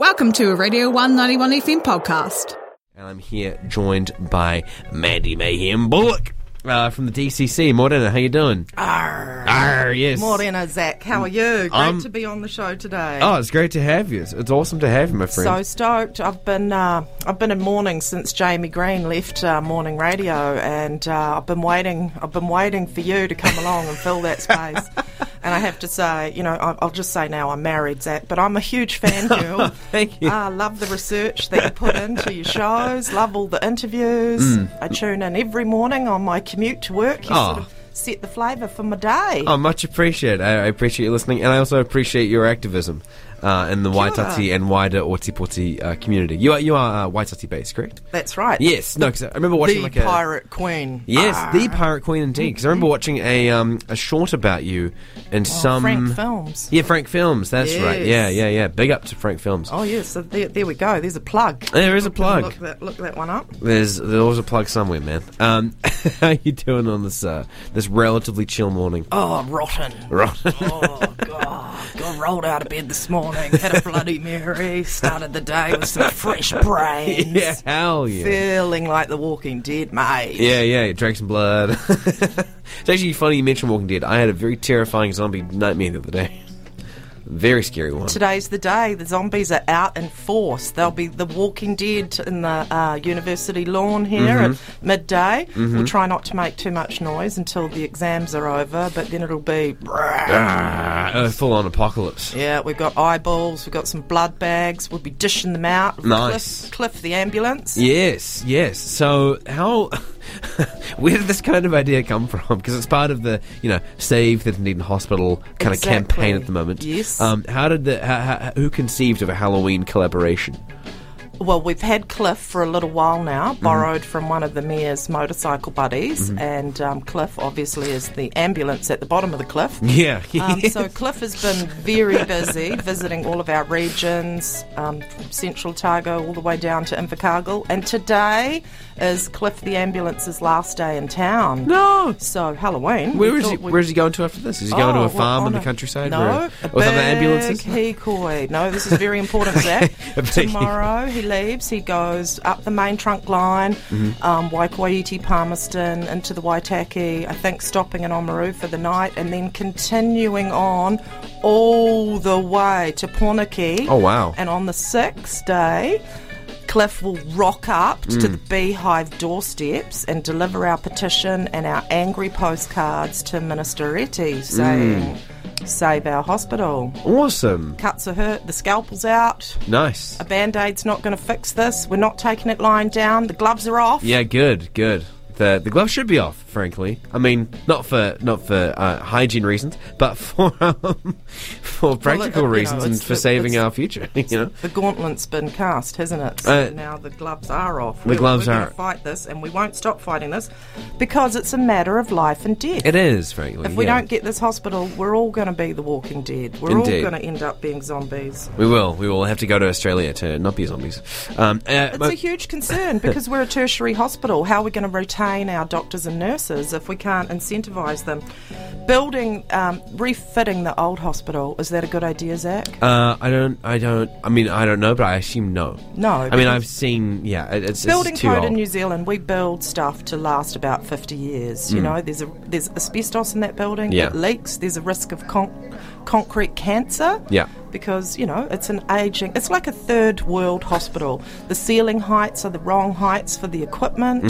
Welcome to a Radio 191 FM podcast. And I'm here joined by Mandy Mayhem Bullock from the DCC. Morena, how you doing? Arr, yes. Morena, Zach, how are you? Great to be on the show today. Oh, it's great to have you. It's awesome to have you, my friend. So stoked. I've been in morning since Jamie Green left morning radio, and I've been waiting for you to come along and fill that space. And I have to say, I'll just say now I'm married, Zach, but I'm a huge fan of you. Thank you. I love the research that you put into your shows, love all the interviews. I tune in every morning on my commute to work. You sort of set the flavour for my day. Oh, much appreciated. I appreciate you listening, and I also appreciate your activism in the Waitati and wider Otipoti community. You are Waitati based, correct? That's right. Yes. No, because I remember watching the Pirate Queen. Yes, the Pirate Queen indeed. Because I remember watching a short about you in some Frank Films. Yeah, Frank Films. That's right. Yeah. Big up to Frank Films. Oh yes. So there we go. There's a plug. There is a plug. Look that one up. There's always a plug somewhere, man. How you doing on this relatively chill morning? Oh, rotten. Oh God. Got rolled out of bed this morning. Had a Bloody Mary. Started the day with some fresh brains. Yeah, hell yeah. Feeling like The Walking Dead, mate. Yeah. Drank some blood. It's actually funny you mentioned Walking Dead. I had a very terrifying zombie nightmare the other day. Very scary one. Today's the day. The zombies are out in force. There'll be The Walking Dead in the university lawn here at midday. We'll try not to make too much noise until the exams are over, but then it'll be full-on apocalypse. Yeah, we've got eyeballs, we've got some blood bags. We'll be dishing them out with Nice. Cliff the ambulance. Yes. So how... where did this kind of idea come from? Because it's part of the, Save the Dunedin Hospital kind of campaign at the moment. Yes. How did who conceived of a Halloween collaboration? Well, we've had Cliff for a little while now, borrowed from one of the mayor's motorcycle buddies, and Cliff obviously is the ambulance at the bottom of the cliff. Yeah. So Cliff has been very busy visiting all of our regions, from Central Otago all the way down to Invercargill, and today is Cliff the ambulance's last day in town. No. So Halloween. Where is he going to after this? Is he going to a farm in the countryside? No, with other ambulances? Hikoi. No, this is very important, Zach. Tomorrow he leaves. He goes up the main trunk line, Waikouaiti, Palmerston, into the Waitaki, I think stopping in Oamaru for the night, and then continuing on all the way to Poneke. Oh, wow. And on the 6th day, Cliff will rock up to the Beehive doorsteps and deliver our petition and our angry postcards to Minister Reti saying, save our hospital. Awesome. Cuts are hurt, the scalpel's out. Nice. A Band-Aid's not going to fix this. We're not taking it lying down. The gloves are off. Yeah, good. The gloves should be off, frankly. I mean, not for hygiene reasons, but for practical reasons and for saving our future. The gauntlet's been cast, hasn't it? So now the gloves are off. We're going to fight this, and we won't stop fighting this because it's a matter of life and death. It is, frankly. If we don't get this hospital, we're all going to be The Walking Dead. We're all going to end up being zombies. We will. We will have to go to Australia to not be zombies. It's a huge concern because we're a tertiary hospital. How are we going to retain our doctors and nurses if we can't incentivise them? Refitting the old hospital, is that a good idea, Zach? I don't know, but I assume no. No. I mean, I've seen, it's building too code old. in New Zealand, we build stuff to last about 50 years. There's asbestos in that building. Yeah. It leaks. There's a risk of concrete cancer. Yeah. Because, it's an ageing... It's like a third world hospital. The ceiling heights are the wrong heights for the equipment.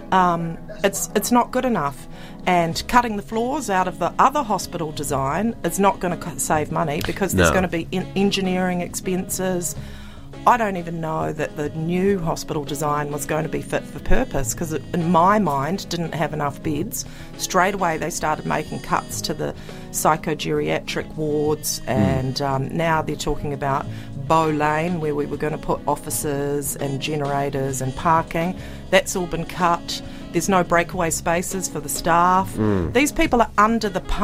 It's not good enough. And cutting the floors out of the other hospital design is not going to save money because there's going to be engineering expenses. I don't even know that the new hospital design was going to be fit for purpose because it, in my mind, didn't have enough beds. Straight away they started making cuts to the psychogeriatric wards and now they're talking about Bow Lane where we were going to put offices and generators and parking. That's all been cut. There's no breakaway spaces for the staff. These people are under the pump.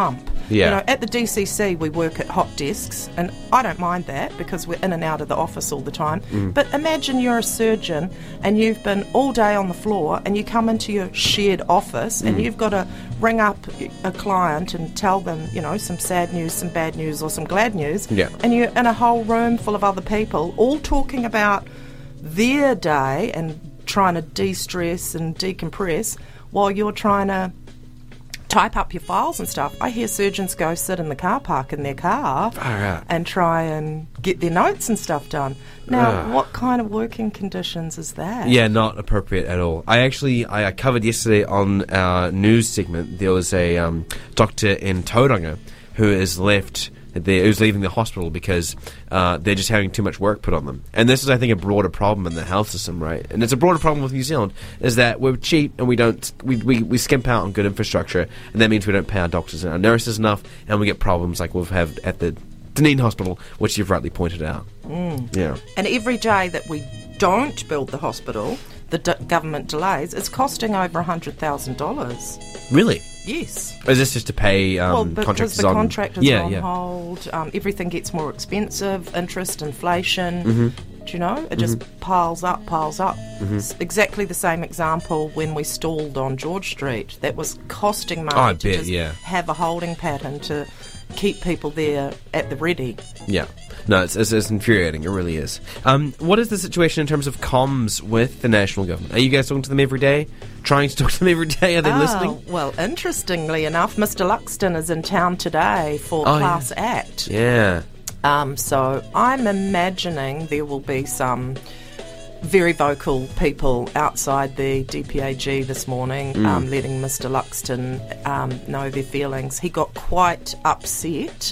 Yeah. You know, at the DCC we work at hot desks, and I don't mind that because we're in and out of the office all the time. But imagine you're a surgeon and you've been all day on the floor and you come into your shared office and you've got to ring up a client and tell them, you know, some sad news, some bad news or some glad news. Yeah. And you're in a whole room full of other people all talking about their day and trying to de-stress and decompress while you're trying to type up your files and stuff. I hear surgeons go sit in the car park in their car and try and get their notes and stuff done. Now, what kind of working conditions is that? Yeah, not appropriate at all. I covered yesterday on our news segment, there was a doctor in Tauranga who's leaving the hospital because they're just having too much work put on them. And this is, I think, a broader problem in the health system, right? And it's a broader problem with New Zealand, is that we're cheap and we skimp out on good infrastructure, and that means we don't pay our doctors and our nurses enough, and we get problems like we've had at the Dunedin Hospital, which you've rightly pointed out. Yeah. And every day that we don't build the hospital, the government delays, it's costing over $100,000. Really? Yes. Is this just to pay because the contractors are on hold, everything gets more expensive, interest, inflation, do you know? It just piles up. It's exactly the same example when we stalled on George Street. That was costing money have a holding pattern to keep people there at the ready. Yeah. No, it's infuriating. It really is. What is the situation in terms of comms with the national government? Are you guys talking to them every day? Trying to talk to them every day? Are they listening? Well, interestingly enough, Mr. Luxton is in town today for Class Act. Yeah. So I'm imagining there will be some very vocal people outside the DPAG this morning letting Mr. Luxton know their feelings. He got quite upset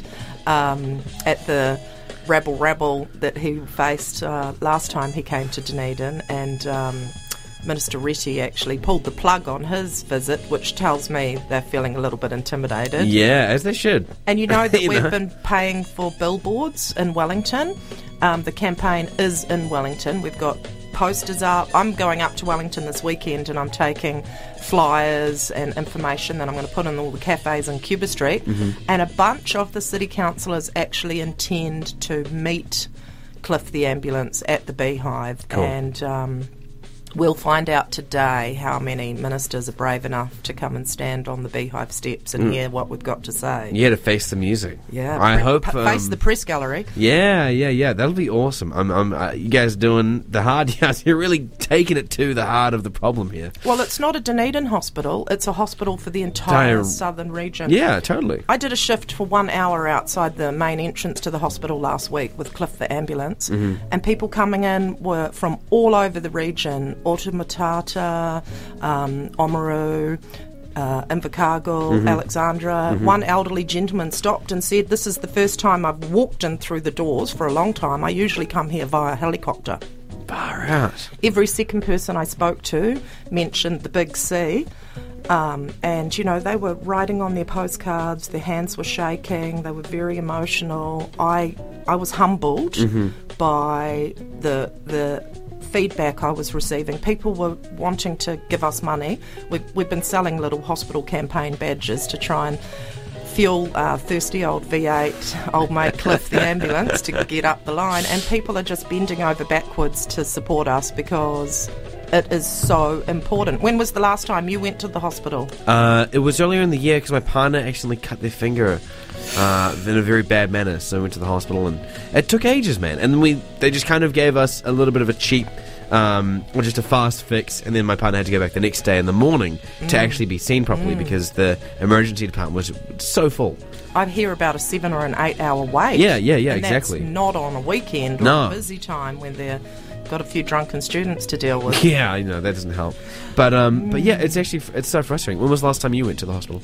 at the rabble that he faced last time he came to Dunedin, and Minister Reti actually pulled the plug on his visit, which tells me they're feeling a little bit intimidated. Yeah, as they should. And you know that we've been paying for billboards in Wellington. The campaign is in Wellington. We've got posters up. I'm going up to Wellington this weekend and I'm taking flyers and information that I'm going to put in all the cafes in Cuba Street. And a bunch of the city councillors actually intend to meet Cliff the ambulance at the Beehive. Cool. And we'll find out today how many ministers are brave enough to come and stand on the Beehive steps and hear what we've got to say. Yeah, to face the music. Yeah, I hope face the press gallery. Yeah. That'll be awesome. You guys doing the hard yards. You're really taking it to the heart of the problem here. Well, it's not a Dunedin hospital. It's a hospital for the entire southern region. Yeah, totally. I did a shift for 1 hour outside the main entrance to the hospital last week with Cliff the ambulance, and people coming in were from all over the region. Otamatata, Oamaru, Invercargill, Alexandra. One elderly gentleman stopped and said, "This is the first time I've walked in through the doors for a long time. I usually come here via helicopter." Far out. Every second person I spoke to mentioned the Big C. And, you know, they were writing on their postcards, their hands were shaking, they were very emotional. I was humbled by the feedback I was receiving. People were wanting to give us money. We've been selling little hospital campaign badges to try and fuel thirsty old V8 old mate Cliff the ambulance to get up the line, and people are just bending over backwards to support us because it is so important. When was the last time you went to the hospital? It was earlier in the year because my partner accidentally cut their finger in a very bad manner, so I went to the hospital and it took ages, man. And they just kind of gave us a little bit of a cheap, or just a fast fix, and then my partner had to go back the next day in the morning to actually be seen properly because the emergency department was so full. I hear about a 7 or an 8 hour wait. Yeah, and exactly. That's not on a weekend or a busy time when they're got a few drunken students to deal with. Yeah, I know, that doesn't help. But yeah, it's so frustrating. When was the last time you went to the hospital?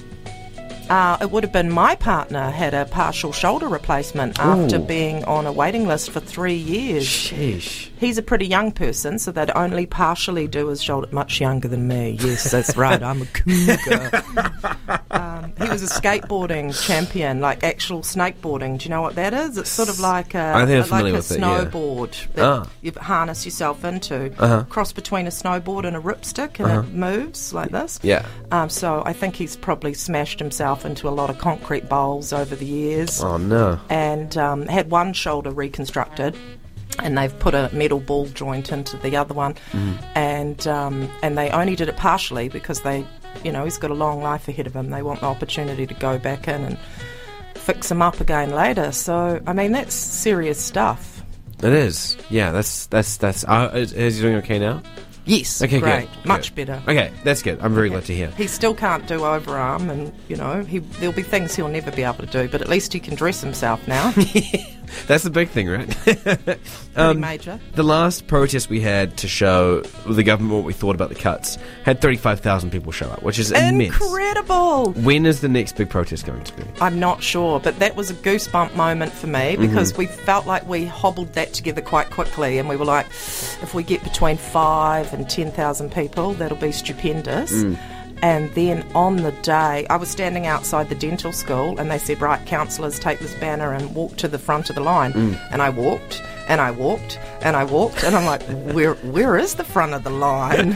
It would have been my partner had a partial shoulder replacement after being on a waiting list for 3 years. Sheesh. He's a pretty young person, so they'd only partially do his shoulder. Much younger than me. Yes, that's right. I'm a cougar. He was a skateboarding champion, like actual snakeboarding. Do you know what that is? It's sort of like I think I'm familiar with snowboard that you harness yourself into. Cross between a snowboard and a ripstick, and it moves like this. Yeah. So I think he's probably smashed himself himself into a lot of concrete bowls over the years. Oh, no. And had one shoulder reconstructed, and they've put a metal ball joint into the other one, and they only did it partially because he's got a long life ahead of him. They want the opportunity to go back in and fix him up again later. So, I mean, that's serious stuff. It is. Yeah, that's. Is he doing okay now? Yes, okay, great, good, much better. Okay, that's good. I'm very glad to hear. He still can't do overarm, and there'll be things he'll never be able to do. But at least he can dress himself now. That's the big thing, right? Pretty major. The last protest we had to show the government what we thought about the cuts had 35,000 people show up, which is immense. Incredible! When is the next big protest going to be? I'm not sure, but that was a goosebump moment for me because we felt like we hobbled that together quite quickly, and we were like, if we get between 5 and 10,000 people, that'll be stupendous. And then on the day, I was standing outside the dental school, and they said, right, counsellors, take this banner and walk to the front of the line. And I walked, and I walked, and I walked, and I'm like, where is the front of the line?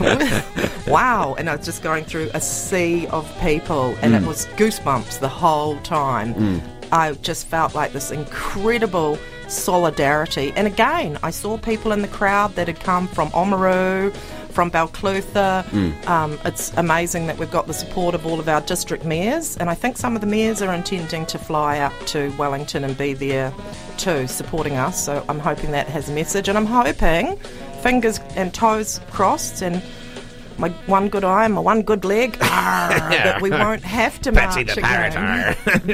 Wow. And I was just going through a sea of people, and it was goosebumps the whole time. I just felt like this incredible solidarity. And again, I saw people in the crowd that had come from Oamaru, from Balclutha. It's amazing that we've got the support of all of our district mayors, and I think some of the mayors are intending to fly up to Wellington and be there too, supporting us. So I'm hoping that has a message, and I'm hoping, fingers and toes crossed, and my one good eye and my one good leg, that we won't have to march again.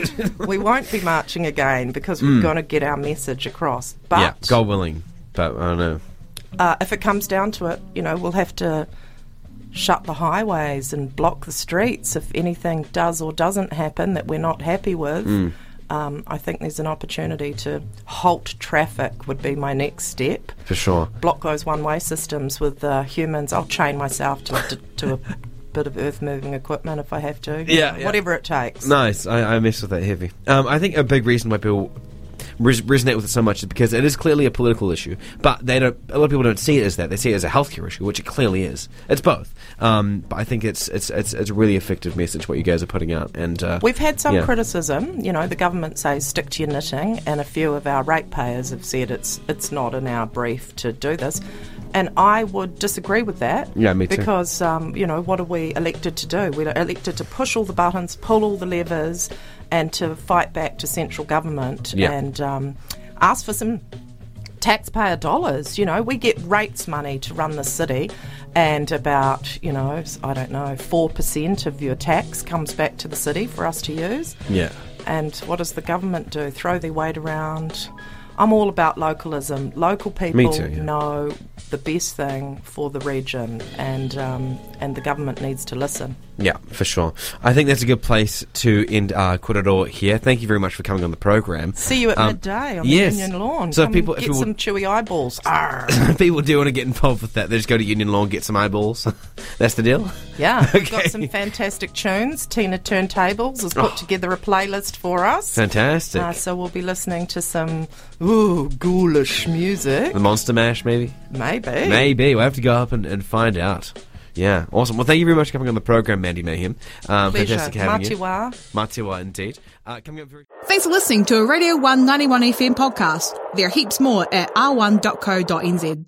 We won't be marching again because we're going to get our message across. But yeah, God willing. But I don't know. If it comes down to it, we'll have to shut the highways and block the streets if anything does or doesn't happen that we're not happy with. I think there's an opportunity to halt traffic would be my next step. For sure. Block those one-way systems with humans. I'll chain myself to a bit of earth-moving equipment if I have to. Yeah. Whatever it takes. Nice. I mess with that heavy. I think a big reason why people resonate with it so much is because it is clearly a political issue, but a lot of people don't see it as that. They see it as a healthcare issue, which it clearly is. It's both. But I think it's a really effective message what you guys are putting out. And we've had some criticism. The government says stick to your knitting, and a few of our ratepayers have said it's not in our brief to do this. And I would disagree with that. Yeah, me too. Because, what are we elected to do? We're elected to push all the buttons, pull all the levers, and to fight back to central government and ask for some taxpayer dollars. We get rates money to run the city, and about, 4% of your tax comes back to the city for us to use. Yeah. And what does the government do? Throw their weight around. I'm all about localism. Local people know the best thing for the region, and the government needs to listen. Yeah, for sure. I think that's a good place to end our Korero here. Thank you very much for coming on the program. See you at midday on the Union Lawn. So Come people, get some chewy eyeballs. If people do want to get involved with that, they just go to Union Lawn, get some eyeballs. That's the deal? Yeah. We've got some fantastic tunes. Tina Turntables has put together a playlist for us. Fantastic. So we'll be listening to some ghoulish music. The Monster Mash, maybe? Maybe. We'll have to go up and find out. Yeah, awesome. Well, thank you very much for coming on the program, Mandy Mayhem. Pleasure. Fantastic having you. Matiwa, indeed. Coming up very... Thanks for listening to a Radio 191 FM podcast. There are heaps more at r1.co.nz.